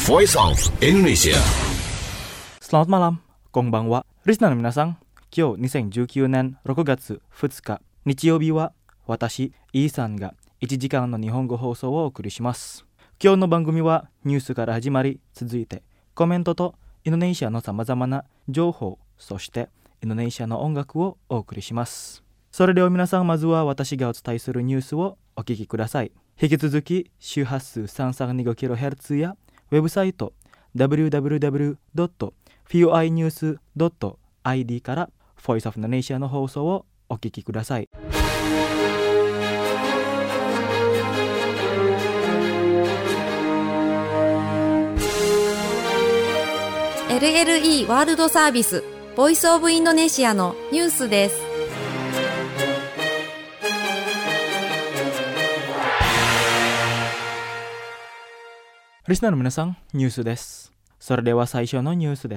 Voice of Indonesia. Selamat malam, konbanwa. Listenerの皆さん、今日2019年6月2日日曜日は私、イーさんが1時間の日本語放送をお送りします。今日の番組はニュースから始まり、続いてコメントとインドネシアのさまざまな情報、そしてインドネシアの音楽をお送りします。それでは皆さん、まずは私がお伝えするニュースをお聞きください。引き続き周波数 332kHz やウェブサイト www.fuinews.id から Voice of Indonesia の放送をお聞きください。 LLE ワールドサービスボイスオブインドネシアのニュースです。 リスナーの皆さん、ニュースです。それでは最初のニュースです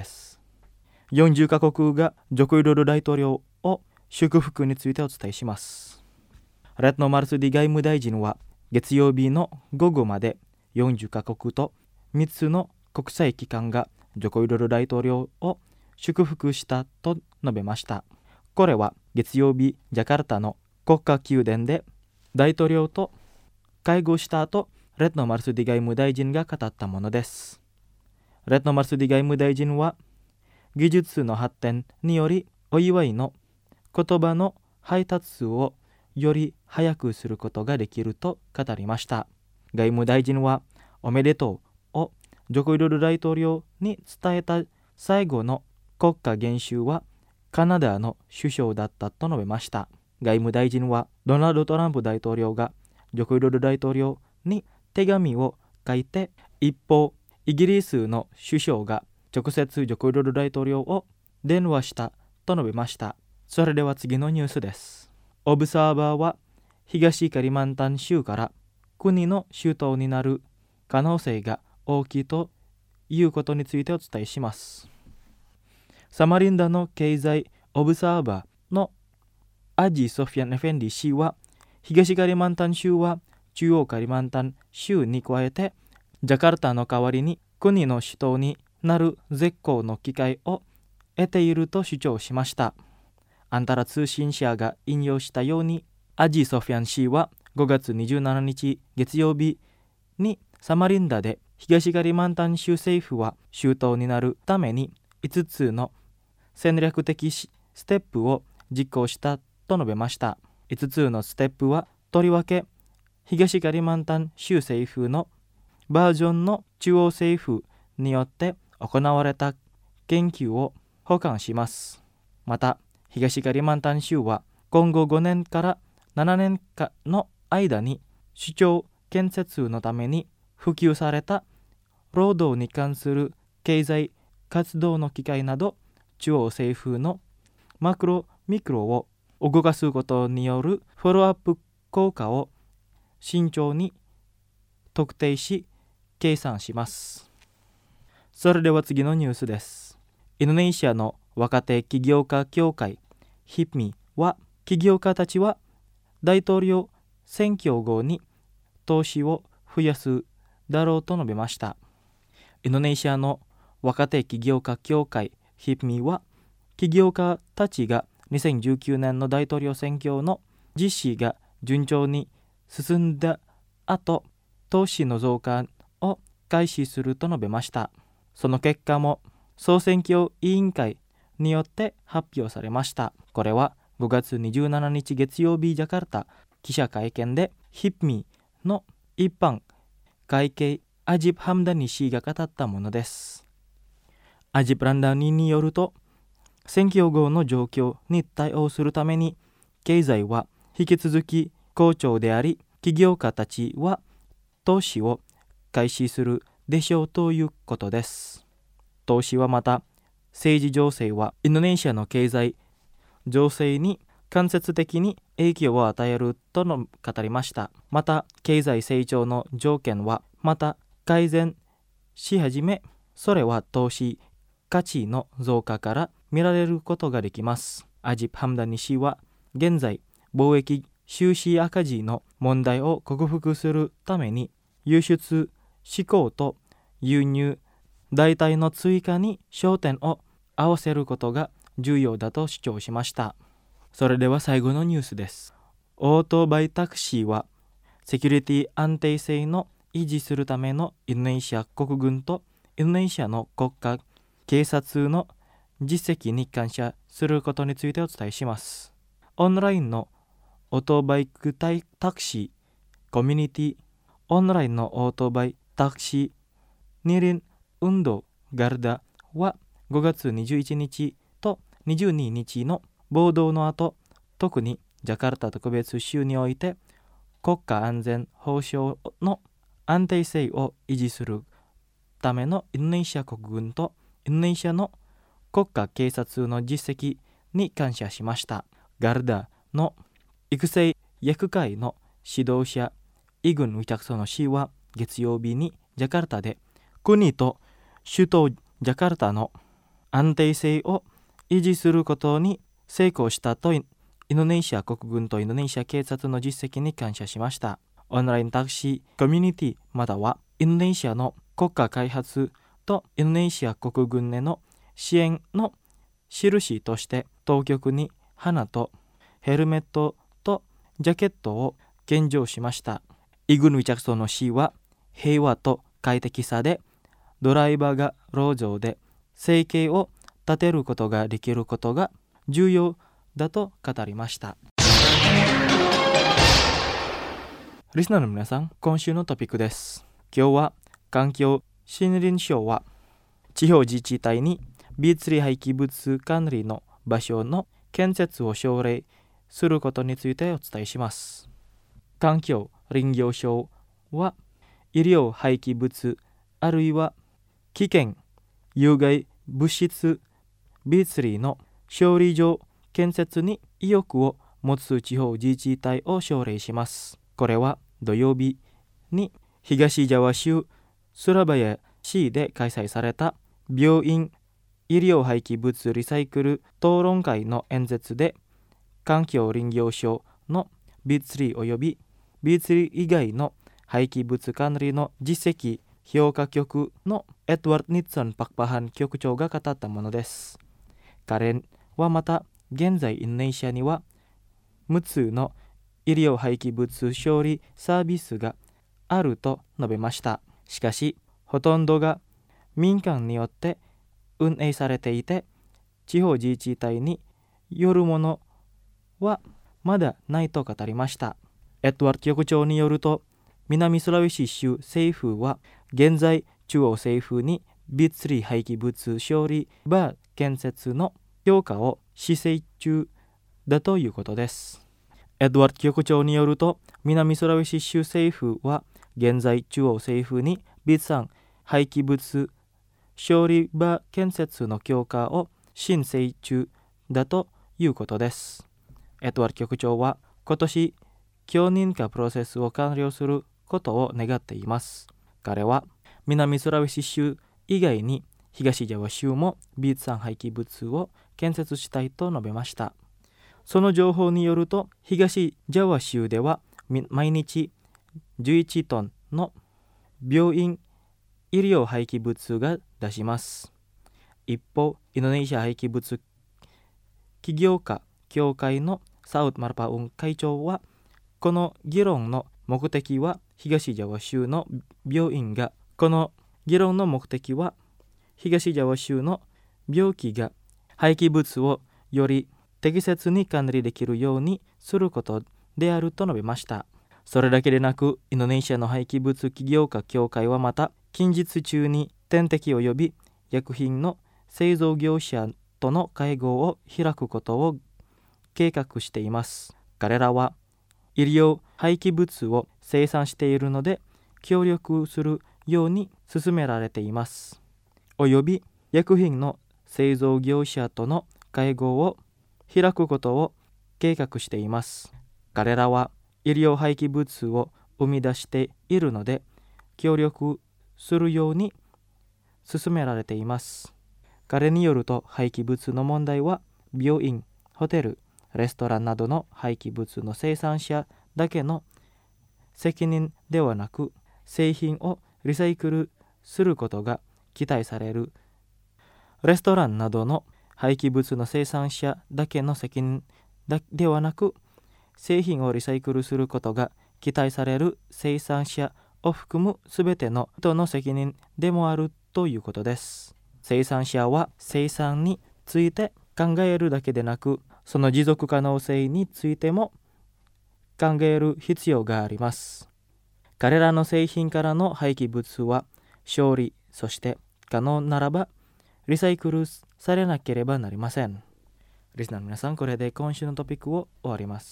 。40カ国がジョコ・ウィドド大統領を祝福についてお伝えします。レッノ・マルスディ外務大臣は月曜日の午後まで40カ国と3つの国際機関がジョコ・ウィドド大統領を祝福したと述べました。これは月曜日ジャカルタの国家宮殿で大統領と会合した後、レッノ・マルスディ外務大臣が語ったものです。レッノ・マルスディ外務大臣は技術の発展によりお祝いの言葉の配達数をより早くすることができると語りました。外務大臣はおめでとうをジョコ・ウィドド大統領に伝えた最後の国家元首はカナダの首相だったと述べました。外務大臣はドナルド・トランプ大統領がジョコ・ウィドド大統領に手紙を書いて、一方イギリスの首相が直接ジョコ・ウィドド大統領を電話したと述べました。それでは次のニュースです。オブザーバーは東カリマンタン州から国の首都になる可能性が大きいということについてお伝えします。サマリンダの経済オブザーバーのアジ・ソフィアン・エフェンディ氏は、東カリマンタン州は中央カリマンタン州に加えてジャカルタの代わりに国の首都になる絶好の機会を得ていると主張しました。アンタラ通信社が引用したように、アジ・ソフィアン氏は5月27日月曜日にサマリンダで東カリマンタン州政府は州都になるために5つの戦略的ステップを実行したと述べました。5つのステップは、とりわけ東カリマンタン州政府のバージョンの中央政府によって行われた研究を補完します。また、東カリマンタン州は今後5年から7年間の間に首長建設のために普及された労働に関する経済活動の機会など、中央政府のマクロ・ミクロを動かすことによるフォローアップ効果を慎重に特定し計算します。それでは次のニュースです。インドネシアの若手起業家協会 HIPMI は、起業家たちは大統領選挙後に投資を増やすだろうと述べました。インドネシアの若手起業家協会 HIPMI は、起業家たちが2019年の大統領選挙の実施が順調に進んだ後、投資の増加を開始すると述べました。その結果も総選挙委員会によって発表されました。これは5月27日月曜日ジャカルタ記者会見で HIPMI の一般会計アジブ・ハムダニ氏が語ったものです。アジブ・ランダニによると、選挙後の状況に対応するために経済は引き続き好調であり、起業家たちは投資を開始するでしょうということです。投資はまた、政治情勢はインドネシアの経済情勢に間接的に影響を与えるとの語りました。また、経済成長の条件はまた改善し始め、それは投資価値の増加から見られることができます。アジブ・ハムダニ氏は、現在貿易収支赤字の問題を克服するために輸出志向と輸入、代替の追加に焦点を合わせることが重要だと主張しました。それでは最後のニュースです。オートバイタクシーはセキュリティ安定性の維持するためのインドネシア国軍とインドネシアの国家警察の実績に感謝することについてお伝えします。オンラインのオートバイクタクシーコミュニティ、オンラインのオートバイタクシー二輪運動ガルダは5月21日と22日の暴動の後、特にジャカルタ特別州において国家安全保障の安定性を維持するためのインドネシア国軍とインドネシアの国家警察の実績に感謝しました。ガルダの育成役会の指導者イグン・ウィチャクソの氏は月曜日にジャカルタで国と首都ジャカルタの安定性を維持することに成功したとインドネシア国軍とインドネシア警察の実績に感謝しました。オンラインタクシーコミュニティまたはインドネシアの国家開発とインドネシア国軍への支援の印として当局に花とヘルメットとジャケットを献上しました。イグヌ・ウィチャクソの氏は平和と快適さでドライバーが路上で生計を立てることができることが重要だと語りました。リスナーの皆さん、今週のトピックです。今日は環境森林省は地方自治体に物理廃棄物管理の場所の建設を奨励することについてお伝えします。環境林業省は医療廃棄物あるいは危険有害物質物理の処理場建設に意欲を持つ地方自治体を奨励します。これは土曜日に東ジャワ州スラバヤ市で開催された病院医療廃棄物リサイクル討論会の演説で、環境林業省の物理及び物理以外の廃棄物管理の実績評価局のエドワード・ニッツォン・パクパハン局長が語ったものです。彼はまた現在インドネシアには6つの医療廃棄物処理サービスがあると述べました。しかしほとんどが民間によって運営されていて、地方自治体によるものはまだないと語りました。エドワード局長によると、南スラウェシ州政府は現在中央政府に物理廃棄物処理場建設の評価を施行中だということです。エドワード局長によると、南スラウェシ州政府は現在中央政府に物産廃棄物処理場建設の強化を申請中だということです。エドワード局長は今年強認可プロセスを完了することを願っています。彼は南スラウェシ州以外に東ジャワ州も物産廃棄物を建設したいと述べました。その情報によると、東ジャワ州では毎日11トンの病院医療廃棄物が出します。一方、インドネシア廃棄物起業家協会のサウト・マルパウン会長は、この議論の目的は東ジャワ州の病院が東ジャワ州の病気が廃棄物をより適切に管理できるようにすることであると述べました。それだけでなく、インドネシアの廃棄物起業家協会はまた近日中に点滴及び薬品の製造業者との会合を開くことを計画しています。彼らは医療廃棄物を生産しているので協力するように進められています。および薬品の製造業者との会合を開くことを計画しています。彼らは医療廃棄物を生み出しているので協力するように進められています。彼によると、廃棄物の問題は病院、ホテル、レストランなどの廃棄物の生産者だけの責任ではなく、製品をリサイクルすることが期待される。レストランなどの廃棄物の生産者だけの責任ではなく、製品をリサイクルすることが期待される生産者を含むすべての人の責任でもあるということです。生産者は生産について考えるだけでなく、その持続可能性についても考える必要があります。彼らの製品からの廃棄物は処理、そして可能ならばリサイクルされなければなりません。リスナーの皆さん、これで今週のトピックを終わります。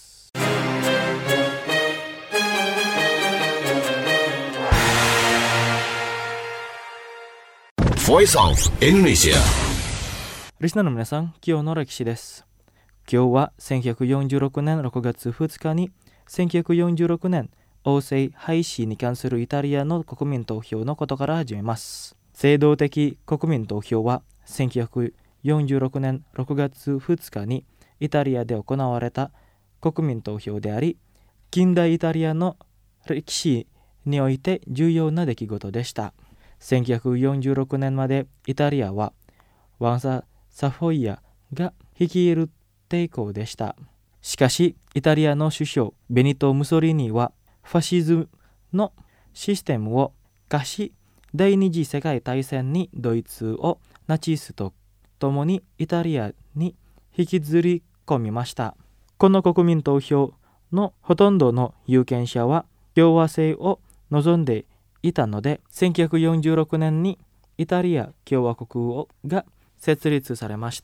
Voice of Indonesia。 リスナーの皆さん、今日の歴史です。今日は1946年6月2日に1946年王政廃止に関するイタリアの国民投票のことから始めます。制度的国民投票は1946年6月2日にイタリアで行われた国民投票であり、近代イタリアの歴史において重要な出来事でした。1946年までイタリアはワンサ・サフォイアが率いる抵抗でした。しかしイタリアの首相ベニト・ムソリーニはファシズムのシステムを化し、第二次世界大戦にドイツをナチスと共にイタリアに引きずり込みました。この国民投票のほとんどの有権者は共和制を望んでいたので、1946年にイタリア共和国が設立されました。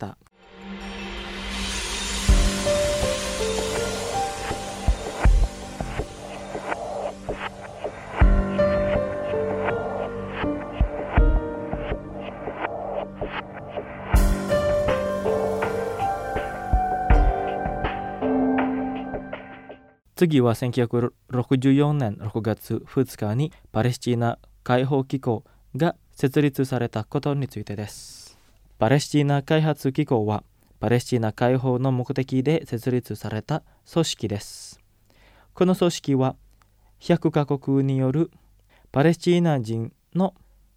次は1964年6月2日にパレスチナ解放機構が設立されたことについてです。パレスチナ開発機構はパレスチナ解放の目的で設立された組織です。この組織は100カ国によるパレスチナ人の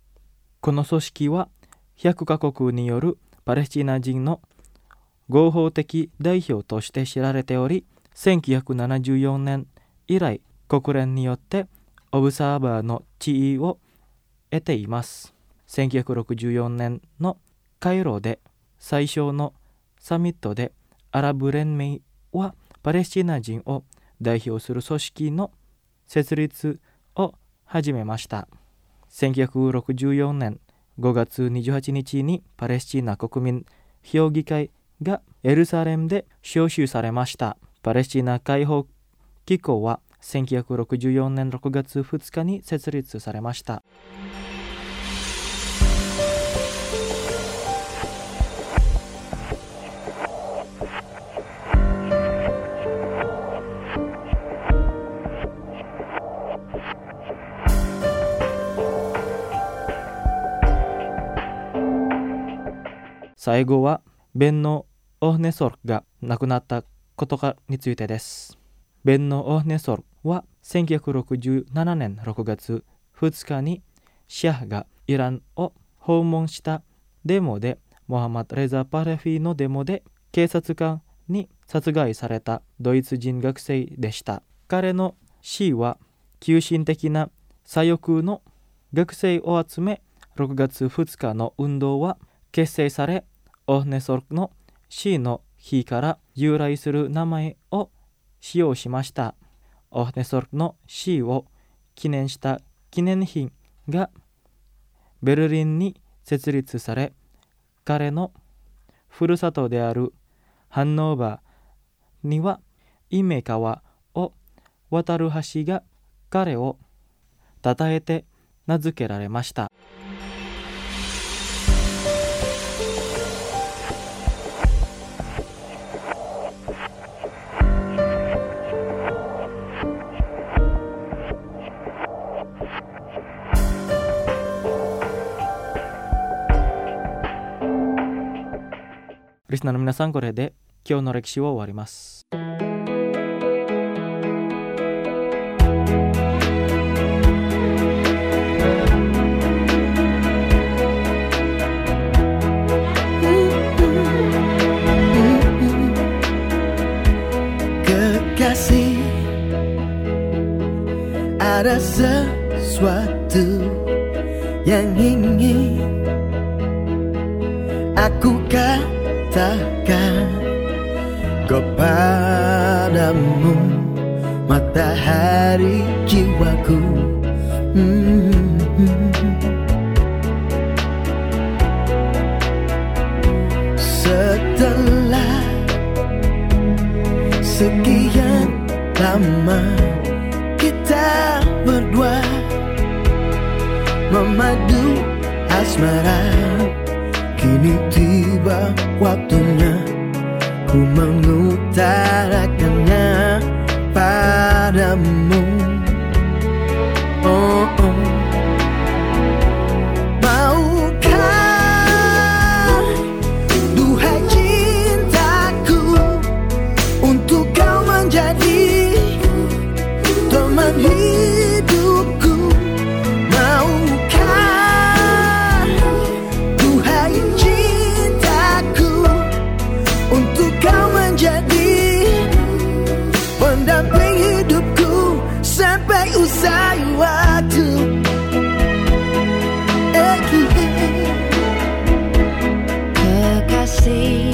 合法的代表として知られており、1974年以来国連によってオブザーバーの地位を得ています。1964年のカイロで最初のサミットでアラブ連盟はパレスチナ人を代表する組織の設立を始めました。1964年5月28日にパレスチナ国民評議会がエルサレムで招集されました。パレスチナ解放機構は1964年6月2日に設立されました。最後はベンノ・オフネソルが亡くなったことについてです。ベンノ・オフネソルは1967年6月2日にシャーがイランを訪問したデモで、モハマド・レザ・パレフィのデモで警察官に殺害されたドイツ人学生でした。彼の死は急進的な左翼の学生を集め、6月2日の運動は結成され、オフネソルの死の日から由来する名前を使用しました。オフネソルの死を記念した記念品がベルリンに設立され、彼のふるさとであるハンノーバーにはイメ川を渡る橋が彼を称えて名付けられました。リスナーの皆さん、これで今日の歴史を終わります。 Ada sesuatu yang ingin aku katakan kepadamu, matahari jiwaku. Setelah sekian lama kita berdua memadu asmara, kini tiba waktunya ku mengutarakannya padamu. Oh, oh. Maukah, duhai cintaku, untuk kau menjadi teman hidupku. Maukah, duhai cintaku, untuk kau menjadi pendamping hidupku sampai usai waktu. Kekasih,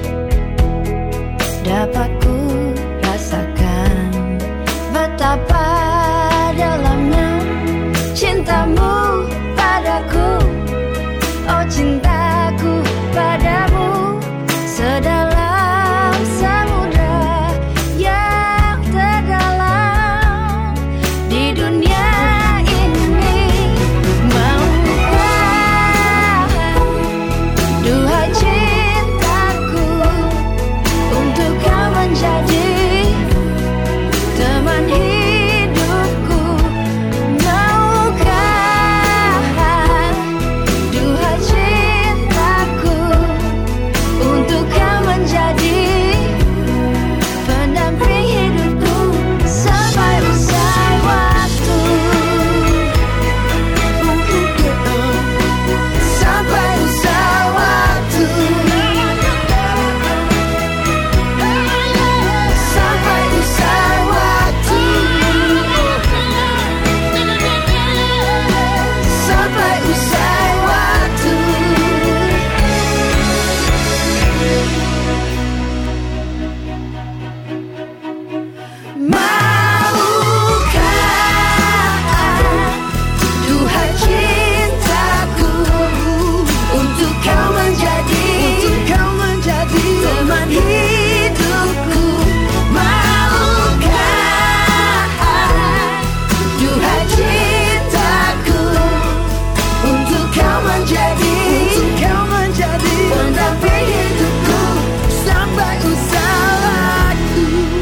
dapat ku rasakan betapa dalamnya cintamu padaku. Oh, cintaku padamu sedalam samudra yang terdalam di dunia ini. Maukah, duhai cintaku, untuk kau menjadi teman hidupku. Maukah, duhai cintaku, untuk kau menjadi pendamping hidupku sampai usai waktu. Sampai usai waktu. Sampai usai waktu. Sampai usai waktu. Maukah, duhai cintaku, untuk kau menjadi teman hidupku. Maukah, duhai cintaku, untuk kau menjadi pendamping hidupku sampai usai waktu.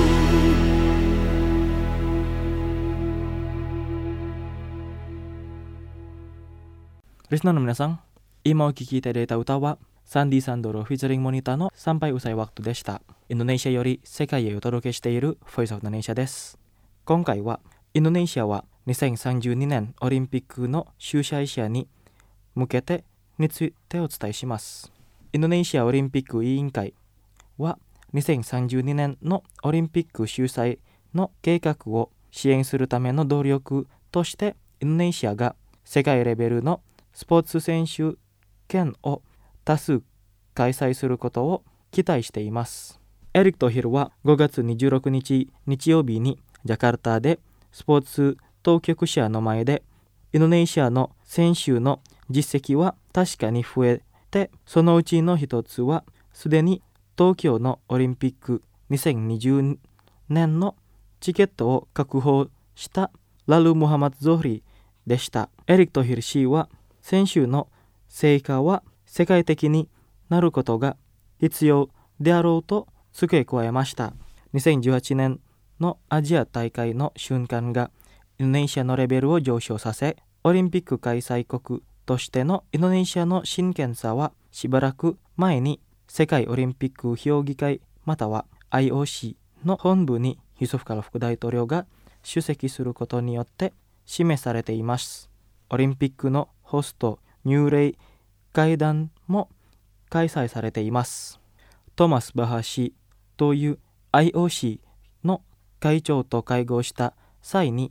Risna no minasan, ima o kiki itadata uta wa Sandy Sandoro featuring Monitaの参拝usai waktuでした。インドネシアより世界へお届けしている Voice of Indonesia です。今回はインドネシアは2032年オリンピックの主催者に向けてについてお伝えします。インドネシアオリンピック委員会は2032年のオリンピック主催の計画を支援するための努力としてインドネシアが世界レベルのスポーツ選手権を多数開催することを期待しています。エリックとヒルは5月26日日曜日にジャカルタでスポーツ当局者の前でインドネシアの選手の実績は確かに増えて、そのうちの一つはすでに東京のオリンピック2020年のチケットを確保したラル・ムハマド・ゾフリでした。エリックとヒル氏は選手の成果は世界的になることが必要であろうと付け加えました。2018年のアジア大会の瞬間がインドネシアのレベルを上昇させ、オリンピック開催国としてのインドネシアの真剣さはしばらく前に世界オリンピック評議会または IOC の本部にユソフカロフ副大統領が出席することによって示されています。オリンピックのホスト入礼会談も開催されています。トマス・バハ氏という IOC の会長と会合した際に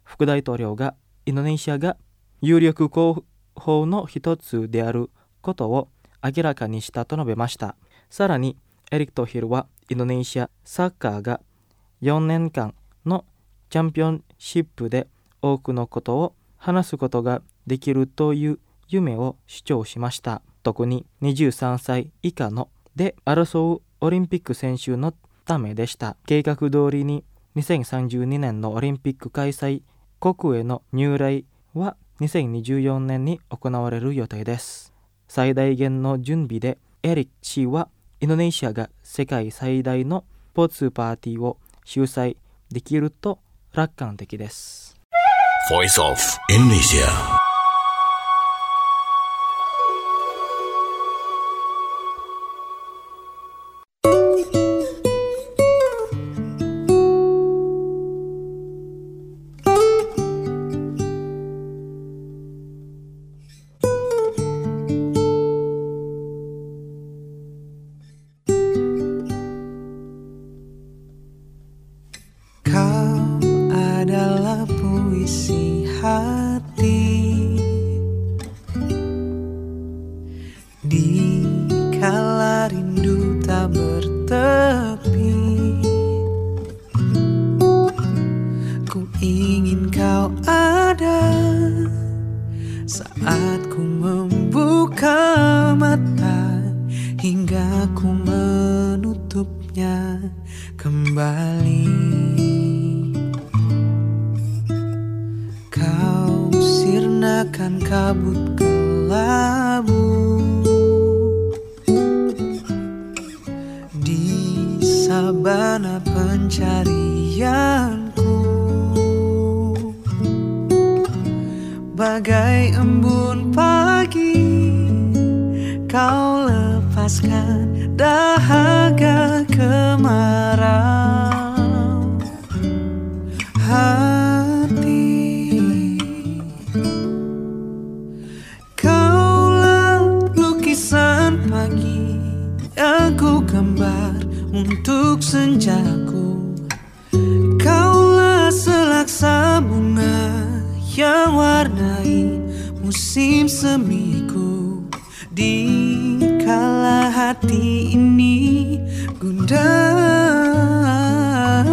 副大統領がインドネシアが有力候補の一つであることを明らかにしたと述べました。さらにエリック・トヒルはインドネシアサッカーが4年間のチャンピオンシップで多くのことを話すことができるという夢を主張しました。特に23歳以下ので争うオリンピック選手のためでした。計画通りに2032年のオリンピック開催国への入来は2024年に行われる予定です。最大限の準備でエリック氏はインドネシアが世界最大のスポーツパーティーを主催できると楽観的です。 Voice of Indonesia. Dikala rindu tak bertepi, ku ingin kau ada saat ku membuka mata hingga ku menutupnya kembali. Kau sirnakan kabut kelabu sabana pencarianku, bagai embun pagi kau lepaskan dahaga kemarau hati. Kaulah lukisan pagi yang ku gambar untuk senjaku. Kaulah selaksa bunga yang warnai musim semiku. Dikala hati ini gundah,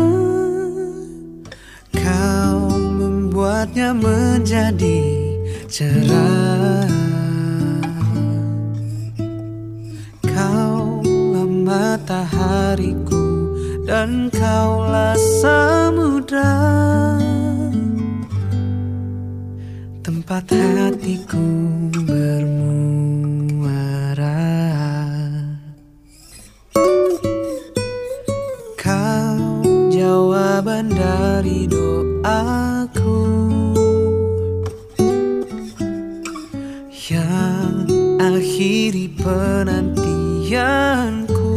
kau membuatnya menjadi cerah. Kaulah matahariku dan kaulah samudra, tempat hatiku bermuara. Kau jawaban dari doaku yang akhiri penantianku.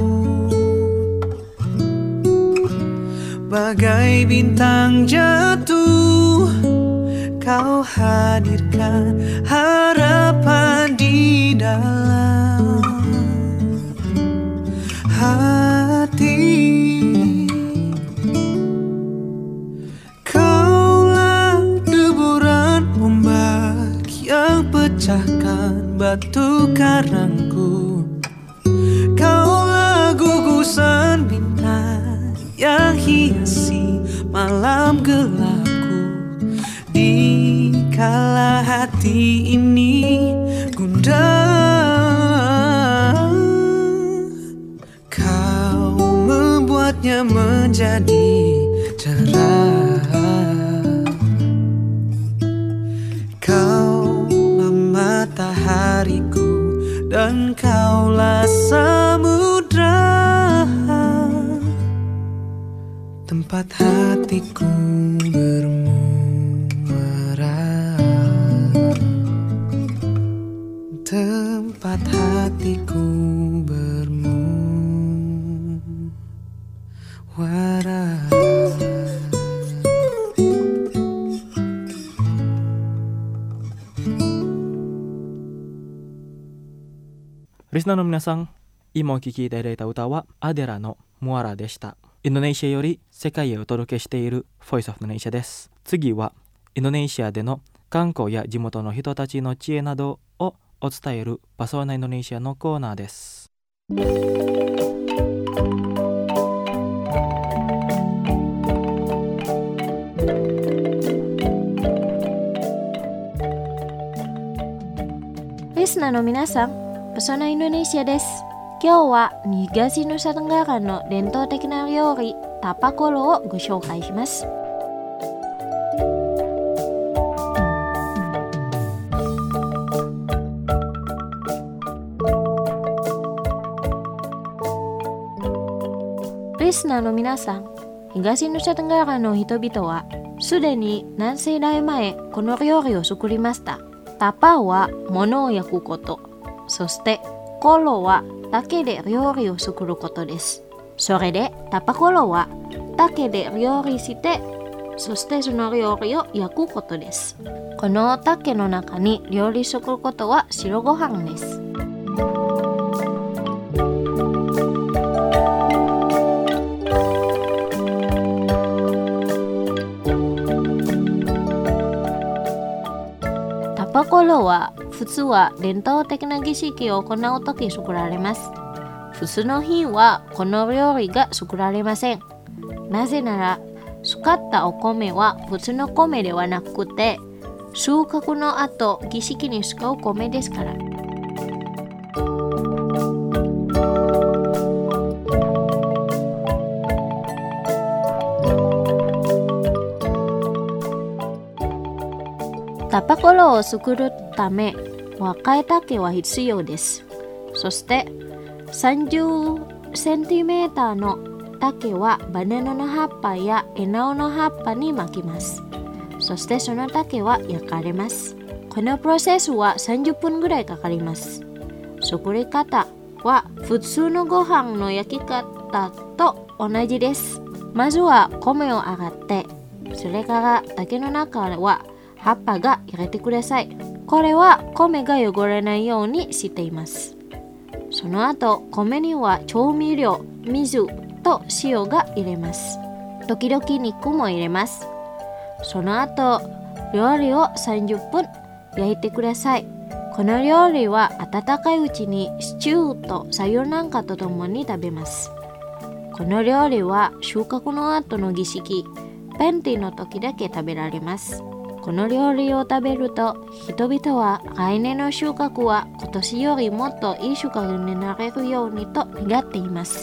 Bagai bintang jatuh, kau hadirkan harapan di dalam hati. Kaulah deburan ombak yang pecahkan batu karangku. Kaulah gugusan bintang yang hiasi malam gelapku. Dikala hati ini gundah, kau membuatnya menjadi cerah. Kaulah matahariku dan kaulah samudra, tempat hatiku bermuara, tempat hatiku bermuara. Listenerの皆さん、今お聴きいただいた歌はアデラのモアラでした。インドネシアより世界へお届けしている Voice of Indonesia です。次はインドネシアでの観光や地元の人たちの知恵などをお伝えるパソーナインドネシアのコーナーです。 リスナーの皆さん、パソーナインドネシアです。今日は東ヌサテンガラの伝統的な料理タパコロをご紹介します。リスナーの皆さん、東ヌサテンガラの人々はすでに何世代前この料理を作りました。タパは物を焼くこと、そしてコロは竹で料理を作ることです。それでタパコロは竹で料理して、そしてその料理を焼くことです。この竹の中に料理することは白ご飯です。タパコロは普通は伝統的な儀式を行うとき作られます。普通の日はこの料理が作られません。なぜなら使ったお米は普通の米ではなくて、収穫の後儀式に使う米ですから。タパコロを作るため若い竹は必要です。そして30センチメーターの竹はバナナの葉っぱやエナオの葉っぱに巻きます。そしてその竹は焼かれます。このプロセスは30分ぐらいかかります。作り方は普通のご飯の焼き方と同じです。まずは米を洗って、それから竹の中は葉っぱが入れてください。これは米が汚れないようにしています。その後、米には調味料、水と塩が入れます。時々肉も入れます。その後、料理を30分焼いてください。この料理は温かいうちにシチューとさゆなんかとともに食べます。この料理は収穫の後の儀式、ペンティの時だけ食べられます。この料理を食べると、人々は来年の収穫は今年よりもっといい収穫になれるようにと願っています。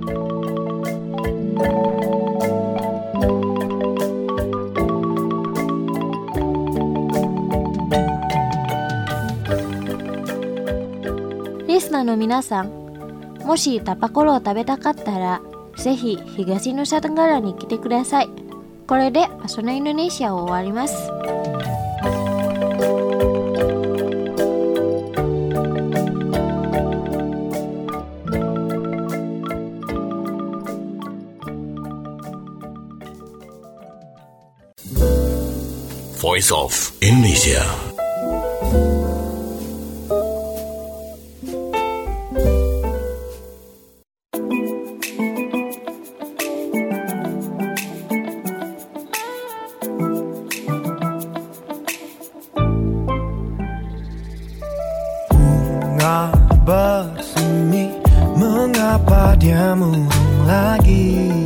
リスナーの皆さん、もしタパコロを食べたかったら、ぜひ東ヌサテンガラに来てください。これでパソナインドネシアを終わります。 Voice of Indonesia. Bersemi, mengapa dia murung lagi?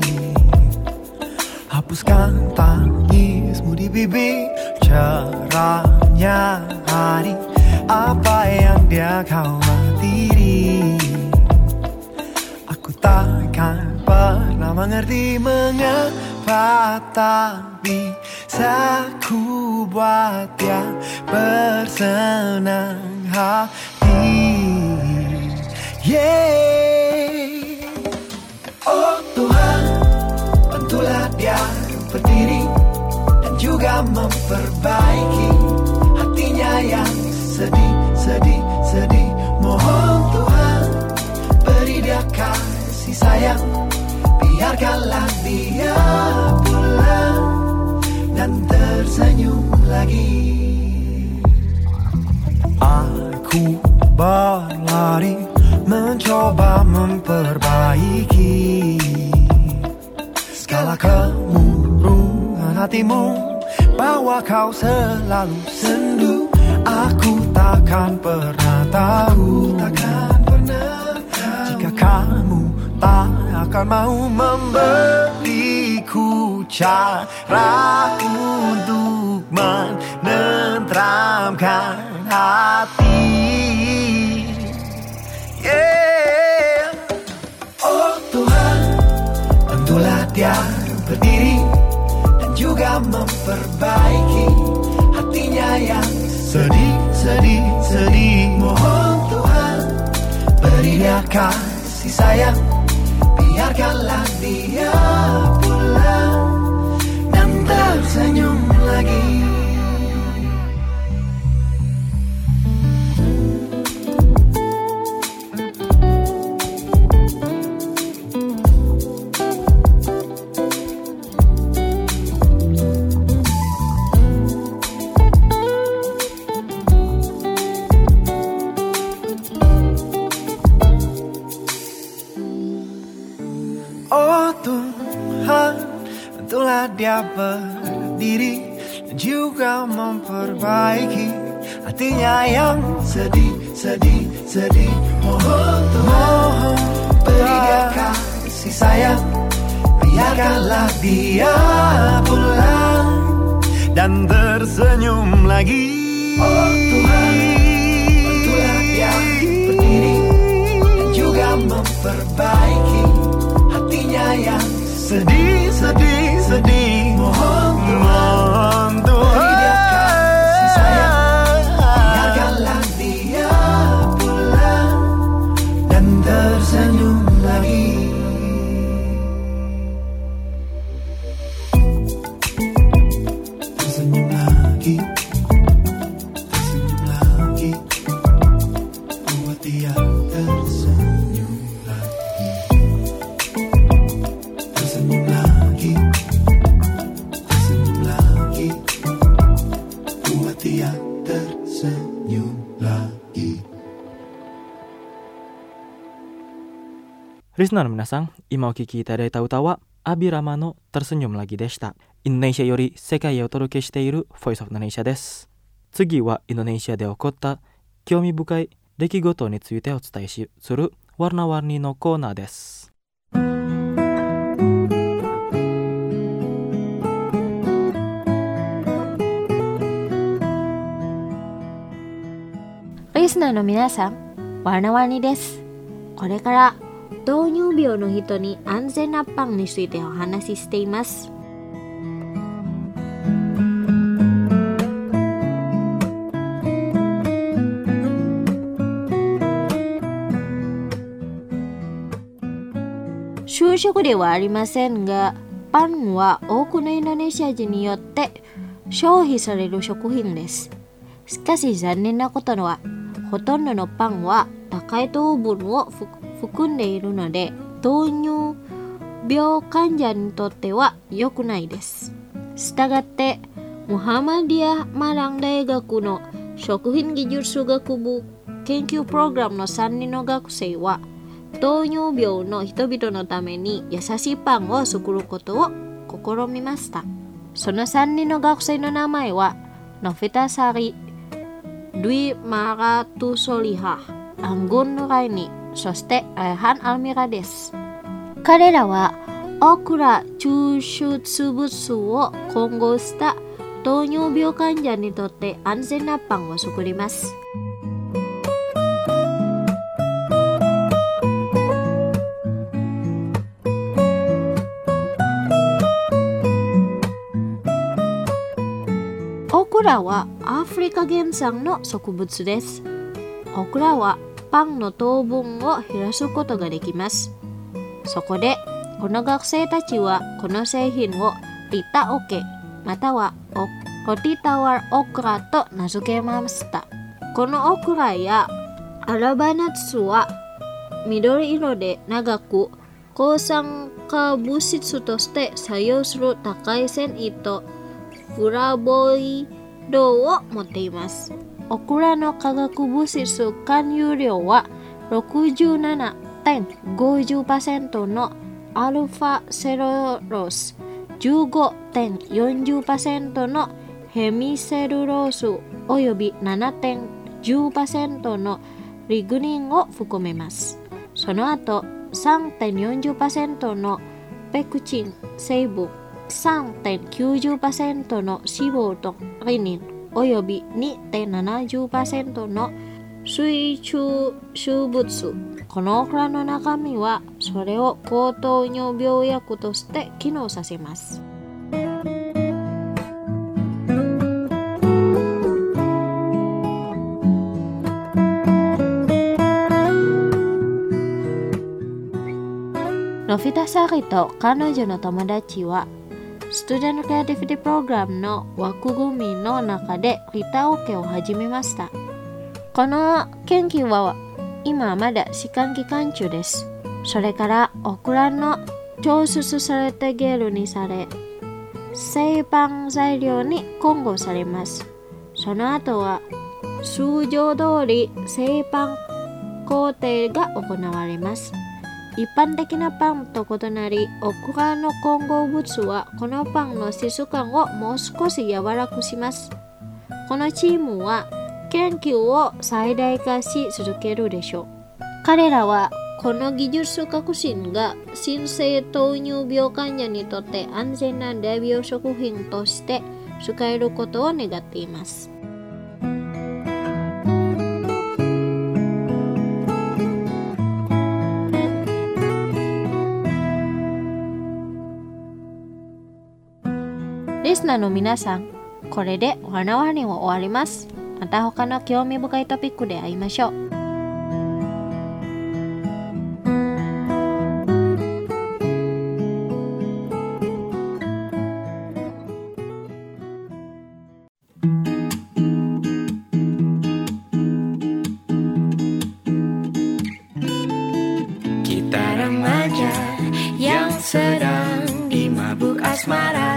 Hapuskan tangismu di bibir, cerahnya hari, apa yang dia khawatiri? Aku takkan pernah mengerti mengapa, tapi bisa ku buat dia bersenang hati. Yeah. Oh Tuhan, bantulah dia berdiri dan juga memperbaiki hatinya yang sedih, sedih, sedih. Mohon Tuhan, beri dia kasih sayang, biarkanlah dia pulang dan tersenyum lagi. Aku berlari mencoba memperbaiki segala kemurungan hatimu, bahwa kau selalu sendu. Aku takkan pernah tahu jika kamu tak akan mau memberiku cara untuk menenteramkan hati. Yeah. Oh Tuhan, bantulah dia berdiri dan juga memperbaiki hatinya yang sedih. Mohon Tuhan, beri dia kasih sayang, biarkanlah dia pulang dan tersenyum lagi. Dia berdiri dan juga memperbaiki hatinya yang sedih. Mohon Tuhan, beri dia kasih sayang, biarkanlah dia pulang dan tersenyum lagi. Oh Tuhan, bantulah dia berdiri dan juga memperbaiki hatinya yang sedih. Mohon Tuhan, beri dia kasih sayang, biarkanlah dia pulang dan tersenyum lagi. Tersenyum lagi, buat dia tersenyum lagi. Tersenyum lagi, buat dia tersenyum lagi. リスナーの皆さん、今お聴きいただいた歌はアビラマのtersenyum lagiでした。インドネシアより世界へお届けしている Voice of Indonesia です。次はインドネシアで起こった興味深い出来事についてお伝えするワルナワルニのコーナーです。 リスナーの皆さん、ワルナワルニです。これから糖尿病の人に安全なパンについてお話ししています。就職ではありませんが、パンは多くのインドネシア人によって消費される食品です。しかし残念なことは、ほとんどのパンは高い糖分を含んでいるので、糖尿病患者にとっては良くないです。したがって、ムハマディア・マラン大学の食品技術学部研究プログラムの3人の学生は、糖尿病の人々のために優しいパンを作ることを試みました。その3人の学生の名前は、ノフィタサリ、ルイ・マラトゥソリハ、アンゴン・ライニ、そしてアハン・アルミラです。彼らはオクラ抽出物を混合した糖尿病患者にとって安全なパンを作ります。オクラはアフリカ原産の植物です。オクラはパンの糖分を減らすことができます。そこでこの学生たちはこの製品をリタオケまたはロティタワーオクラと名付けました。このオクラやアラバナツは緑色で長く抗酸化物質として作用する高い繊維とフラボイドを持っています。オクラの化学物質含有量は 67.50% のアルファセロロス、15.40% のヘミセルロースおよび 7.10% のリグニンを含めます。その後 3.40% のペクチン成分、 3.90% の脂肪とリニンおよび 2.70% の水中植物、この蔵の中身はそれを高糖尿病薬として機能させます。ノフィタサリと彼女の友達はスチューデントクリエイティビティプログラムの枠組みの中でギターオケを始めました。この研究は今まだ試験期間中です。それからオクラの抽出されたゲルにされ、製パン材料に混合されます。その後は通常通り製パン工程が行われます。一般的なパンと異なり、オクラの混合物はこのパンの質感をもう少し柔らかくします。このチームは研究を最大化し続けるでしょう。彼らはこの技術革新が新生糖尿病患者にとって安全な大病食品として使えることを願っています。リスナーの皆さん、これでお花割りを終わります。また他の興味深いトピックで会いましょう。 Kita remaja yang sedang dimabuk asmara,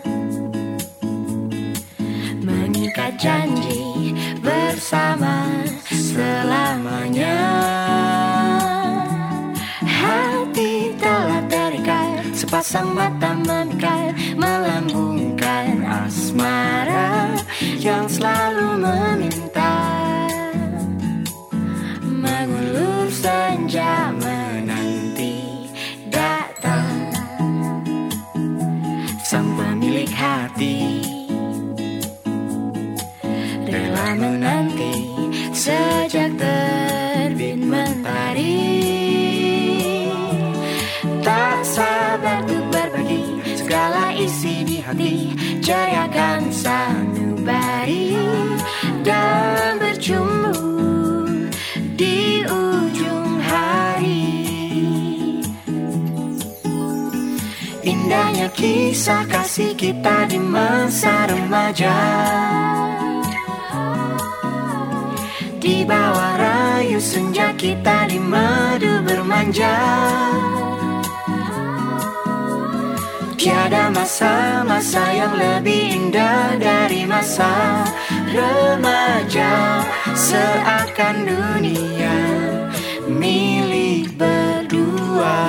mengikat janji bersama selamanya. Hati telah terikat, sepasang mata memikat, melambungkan asmara yang selalu meminta. Mengulur senja menanti datang sang pemilik hati, rela menanti sejak terbit mentari. Tak sabar untuk berbagi segala isi di hati, ceriakan sanubari dan berjumpa di ujung hari. Indahnya kisah kasih kita di masa remaja, di bawah rayu senja kita di madu bermanja. Tiada masa-masa yang lebih indah dari masa remaja, seakan dunia milik berdua.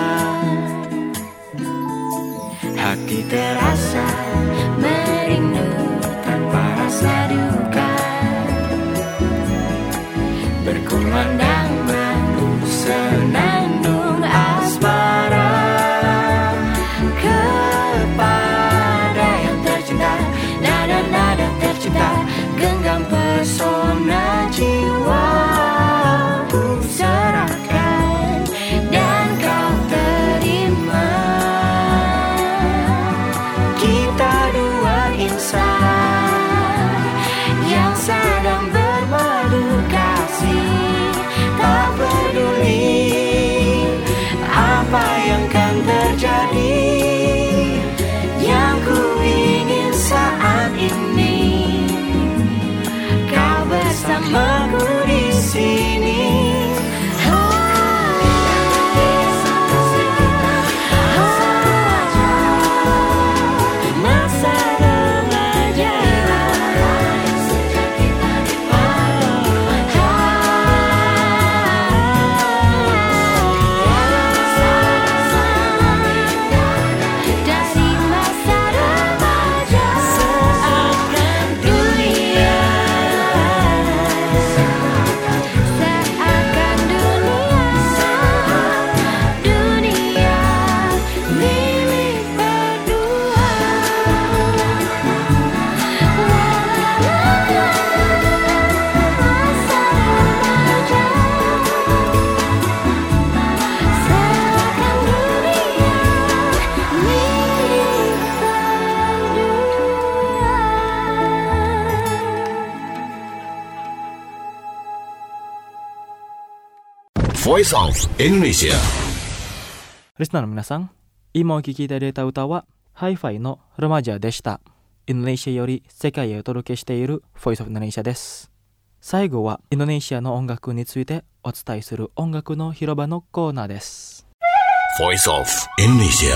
Hati terasa merindu tanpa rasa duka, berkumandang madu senandung asmara kepada yang tercinta. Nada-nada tercipta, genggam pesona jiwa ku serahkan dan kau terima. Kita dua insan yang sedang bermadu kasih, tak peduli apa yang kan terjadi. Yang ku ingin saat ini kau bersamaku di sini. Masa remaja Voice of Indonesia. リスナーの皆さん、今お聴きいただいた歌はハイファイのロマジャでした。インドネシアより世界へお届けしている Voice of Indonesia です。最後はインドネシアの音楽についてお伝えする音楽の広場のコーナーです。 Voice of Indonesia.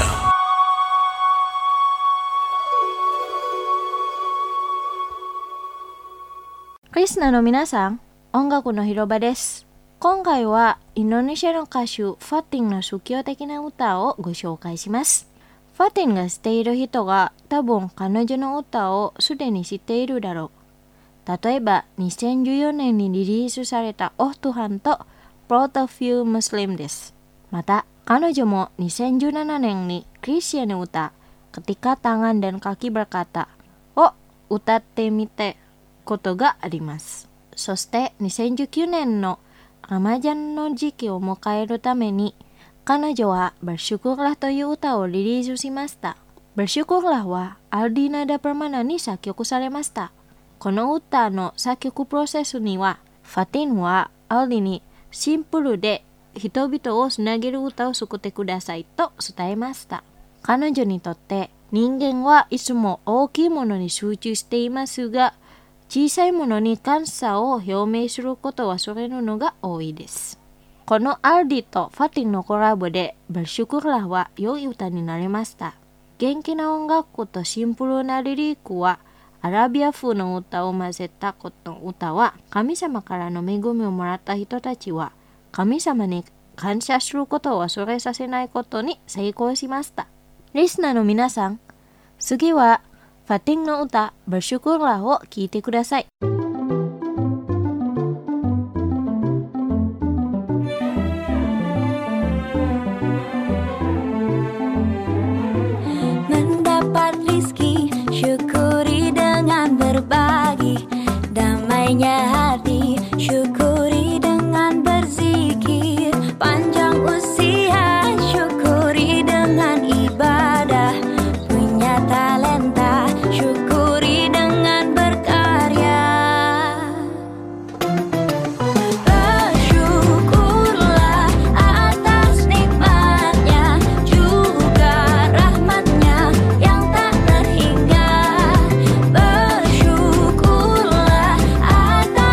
リスナーの皆さん、音楽の広場です。今回はインドネシアの歌手ファティンの宗教的な歌をご紹介します。ファティンがしている人が多分彼女の歌をすでに知っているだろう。例えば2014年にリリースされたOh Tuhanと Proud of You Muslim です。また彼女も2017年にクリスチャンの歌Ketika Tangan dan Kaki Berkataを歌ってみたことがあります。そして2019年のラマジャンの時期を迎えるために彼女はBersyukurlahという歌をリリースしました。Bersyukurlahはアルディナダ・パーマナに作曲されました。この歌の作曲プロセスにはファティンはアルディにシンプルで人々をつなげる歌を作ってくださいと伝えました。彼女にとって人間はいつも大きいものに集中していますが、小さいものに感謝を表明することを忘れるのが多いです。このアルディとファティンのコラボでBersyukurlahは良い歌になりました。元気な音楽とシンプルなリリックはアラビア風の歌を混ぜたことの歌は、神様からの恵みをもらった人たちは神様に感謝することを忘れさせないことに成功しました。リスナーの皆さん、次はファティンの歌Bersyukurlahを聴いてください。 Mendapat rizki, syukuri dengan berbagi. Damainya hati, syukuri dengan berzikir. Panjang usia, syukuri dengan ibadah. Punya talenta, syukuri dengan berkarya. Bersyukurlah atas nikmatnya, juga rahmatnya yang tak terhingga. Bersyukurlah atas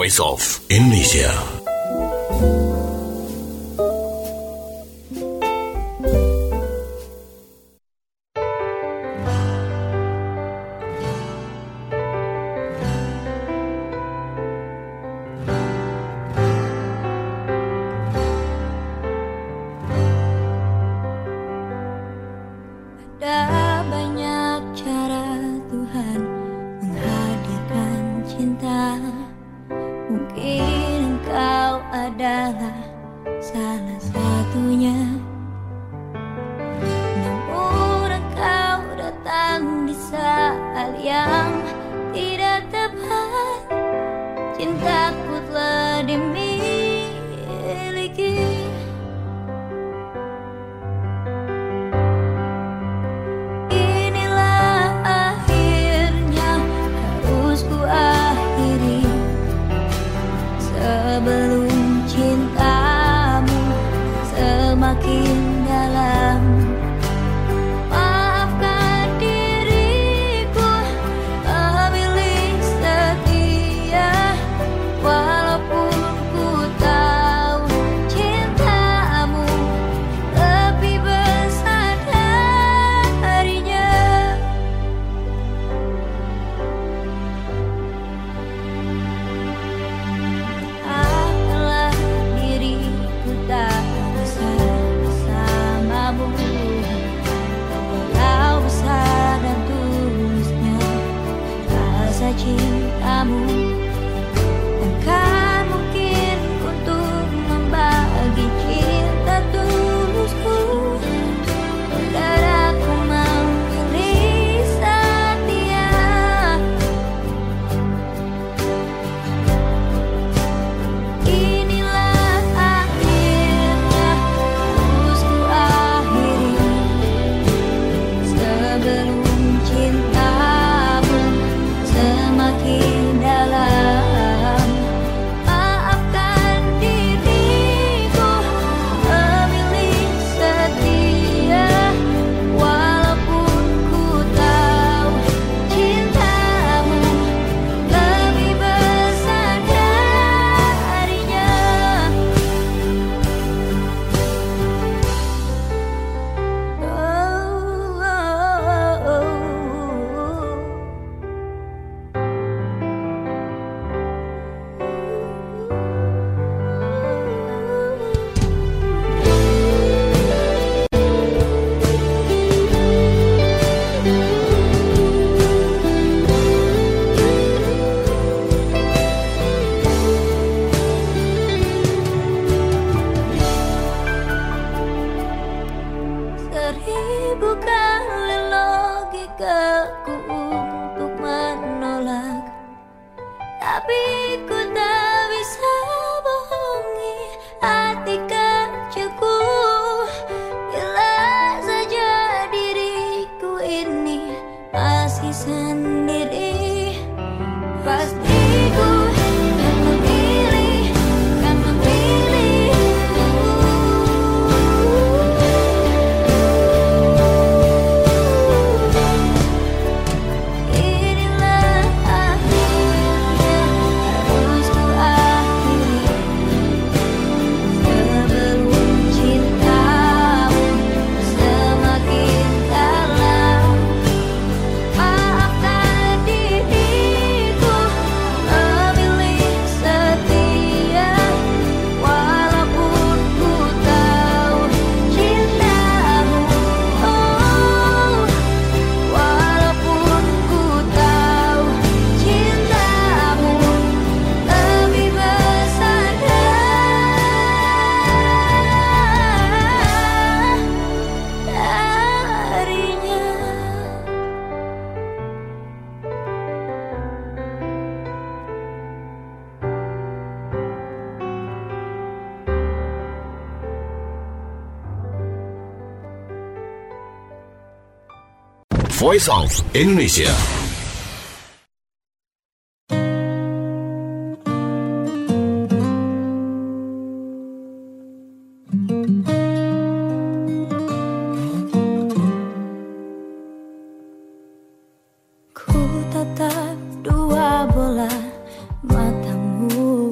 Voice of Indonesia. Ada banyak cara Tuhan menghadirkan cinta. Mungkin engkau adalah salah satunya. Namun engkau datang di saat yang tidak tepat. Cintaku telah dimiliki. Sebelum cintamu semakin dalam, maafkan diriku, pemilik setia. Walaupun ku tahu cintamu lebih besar darinya. Tak bisa bersamamu, walau besar dan tulusnya rasa cintamu. Takkan mungkin untuk membagi cinta tulusku, dan aku memilih setia. Sebelum cintamu semakin dalam, maafkan diriku, pemilik setia. Walaupun ku tahu cintamu lebih besar darinya. Seribu kali logikaku untuk menolak, tapi ku tak bisa bohongi hati kecilku. Bila saja diriku ini masih sendiri, pasti ku kan memilih. Voice of Indonesia. Ku tatap dua bola matamu,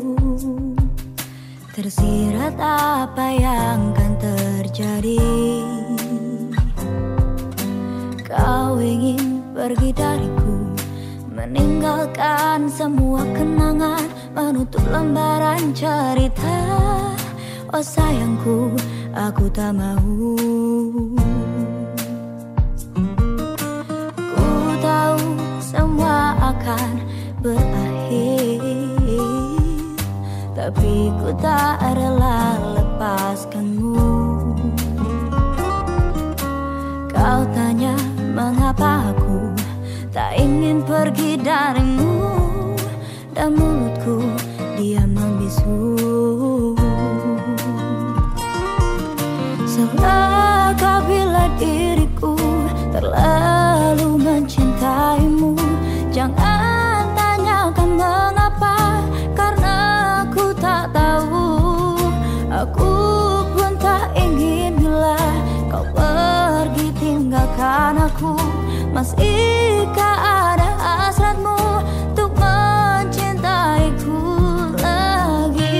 tersirat apa yang akan terjadi. Kau ingin pergi dariku, meninggalkan semua kenangan, menutup lembaran cerita. Oh sayangku, aku tak mau. Ku tahu semua akan berakhir, tapi ku tak rela lepaskanmu. Kau tanya mengapa aku tak ingin pergi darimu, dan mulutku diam membisu. Salahkah bila diriku terlalu mencintaimu? Jangan tanyakan mengapa, karena aku tak tahu. Aku pun tak ingin bila kau pergi tinggalkan aku. Masihkah ada hasratmu untuk mencintaiku lagi?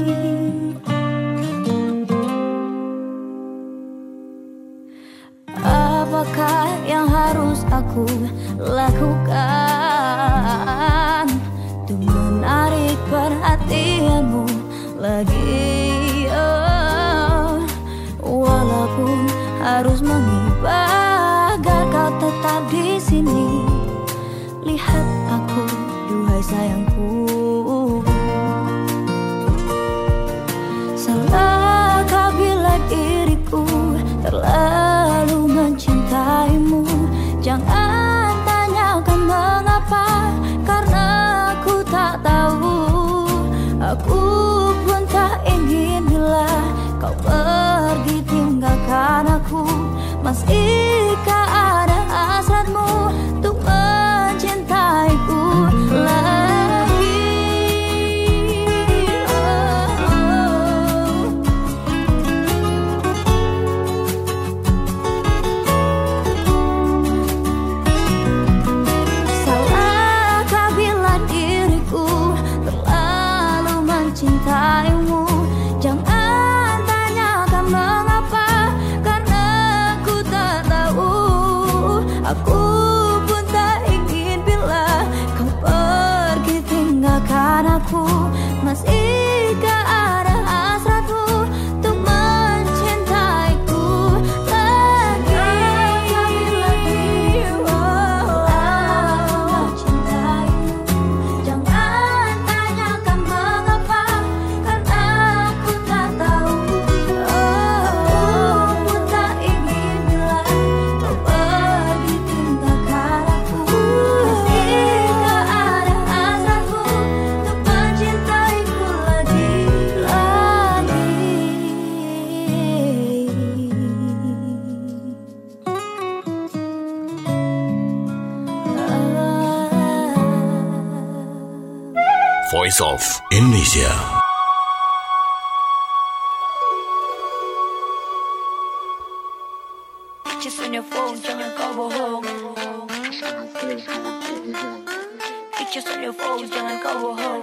Apakah yang harus aku lakukan untuk menarik perhatianmu lagi? Oh, walaupun harus mengibah agar kau tetap di sini. Lihat aku, duhai sayangku. Salahkah bila diriku terlalu mencintaimu? Jangan tanyakan mengapa, karena aku tak tahu. Aku pun tak ingin bila kau pergi tinggalkan aku. Masihkah ada hasratmu untuk mencintaiku lagi? Salahkah bila diriku terlalu mencintaimu? Jangan tanyakan mengapa, karena aku tak tahu. Aku pun tak ingin bila kau pergi tinggalkan aku. Masihkah ada hasratmu untuk mencintaiku lagi? Bila dirimu mencintaimu, jangan tanyakan mengapa, karena aku tak tahu. Aku pun tak ingin bila kau pergi tinggalkan aku. Masihkah ada hasratmu untuk mencintaiku lagi? Voice of Indonesia. Pictures on your phone, jangan kau bohong. Pictures on your phone, jangan kau bohong.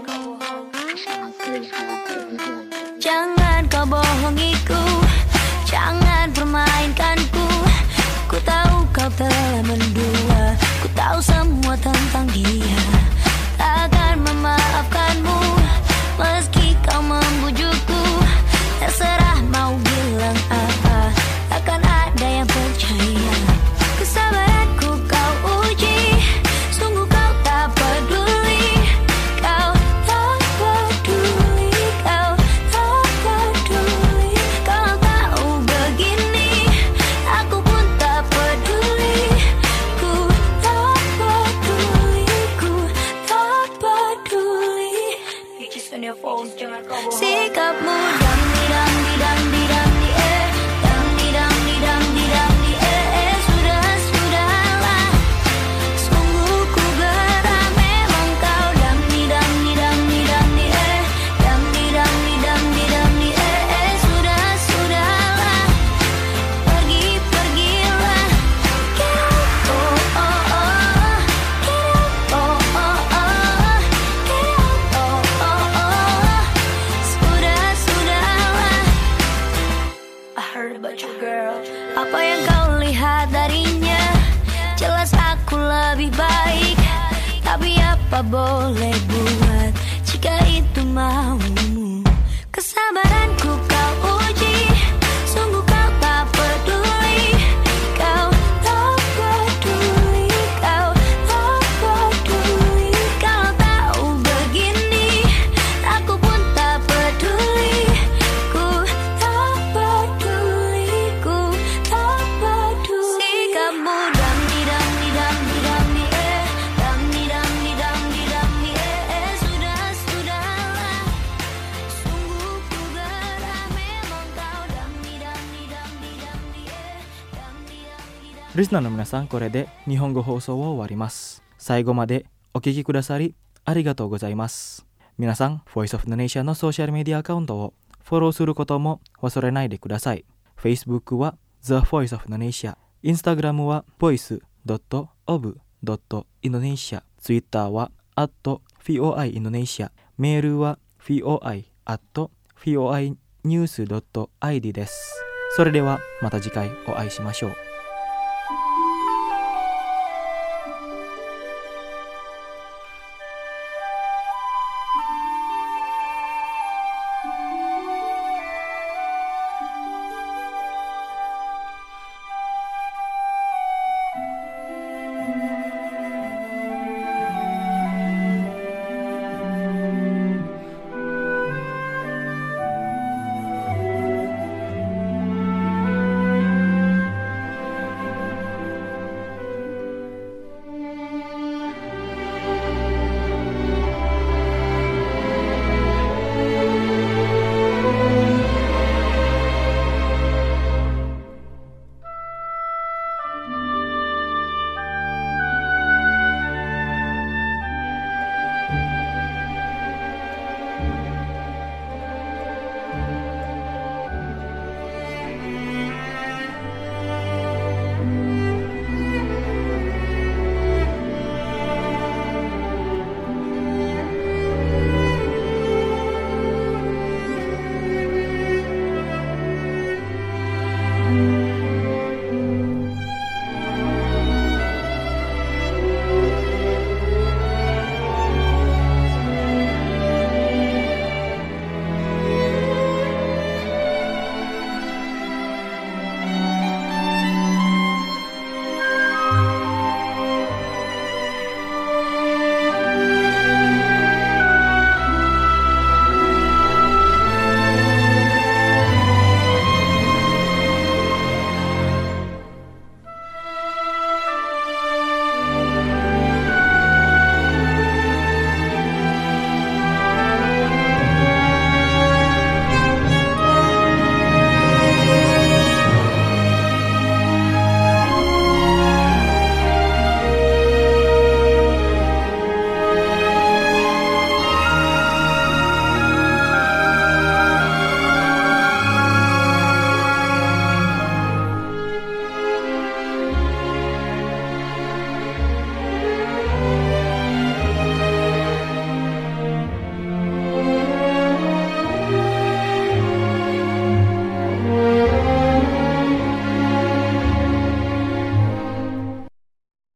Jangan kau bohongiku, jangan permainkanku. Ku tahu kau telah mendua, ku tahu semua tentang dia. Takkan memaafkanmu meski kau membujukku. Terserah mau bilang apa, takkan ada yang percaya. Kesabaranku kau uji, sungguh kau tak peduli. Kau tak peduli, kau tak peduli. Kau tahu begini, aku pun tak peduli. Ku tak peduli, ku tak peduli. lebih baik. Tapi apa boleh buat jika itu maumu. Kesabaranku kau uji, sungguh kau tak peduli. Kau tak peduli, kau tak peduli. Kalau tahu begini, aku pun tak peduli. Ku tak peduli, ku tak peduli. Sikapmu dam-di-dam-di-dam-di-dam-di, dam-di-dam-di-dam-di-dam-di, sudahlah. Sungguh ku gerah memang kau dam-di-dam-di-dam-di-dam-di, dam-di-dam-di-dam. リスナーの皆さん、これで日本語放送を終わります。最後までお聞きくださりありがとうございます。皆さん、Voice of Indonesia のソーシャルメディアアカウントをフォローすることも忘れないでください。Facebook は The Voice of Indonesia、Instagram は voice.of.indonesia、Twitter は @voiindonesia、メールは foi@voinews.id です。それではまた次回お会いしましょう。